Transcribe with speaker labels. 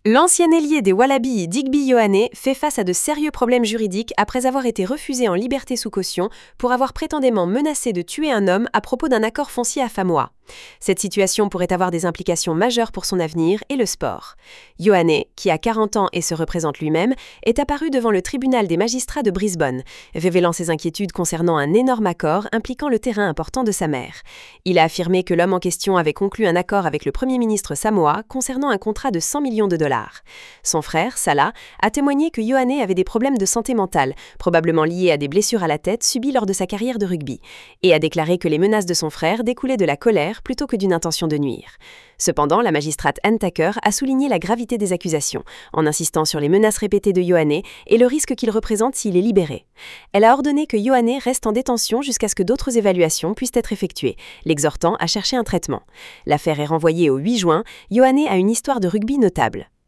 Speaker 1: L'ancien ailier des Wallabies Digby Ioane fait face à de sérieux problèmes juridiques après avoir été refusé en liberté sous caution pour avoir prétendument menacé de tuer un homme à propos d'un accord foncier à Famoa. Cette situation pourrait avoir des implications majeures pour son avenir et le sport. Ioane, qui a 40 ans et se représente lui-même, est apparu devant le tribunal des magistrats de Brisbane, révélant ses inquiétudes concernant un énorme accord impliquant le terrain important de sa mère. Il a affirmé que l'homme en question avait conclu un accord avec le Premier ministre Samoa concernant un contrat de 100 millions de dollars. Son frère, Salah, a témoigné que Ioane avait des problèmes de santé mentale, probablement liés à des blessures à la tête subies lors de sa carrière de rugby, et a déclaré que les menaces de son frère découlaient de la colère plutôt que d'une intention de nuire. Cependant, la magistrate Anne Tucker a souligné la gravité des accusations, en insistant sur les menaces répétées de Ioane et le risque qu'il représente s'il est libéré. Elle a ordonné que Ioane reste en détention jusqu'à ce que d'autres évaluations puissent être effectuées, l'exhortant à chercher un traitement. L'affaire est renvoyée au 8 juin. Ioane a une histoire de rugby notable.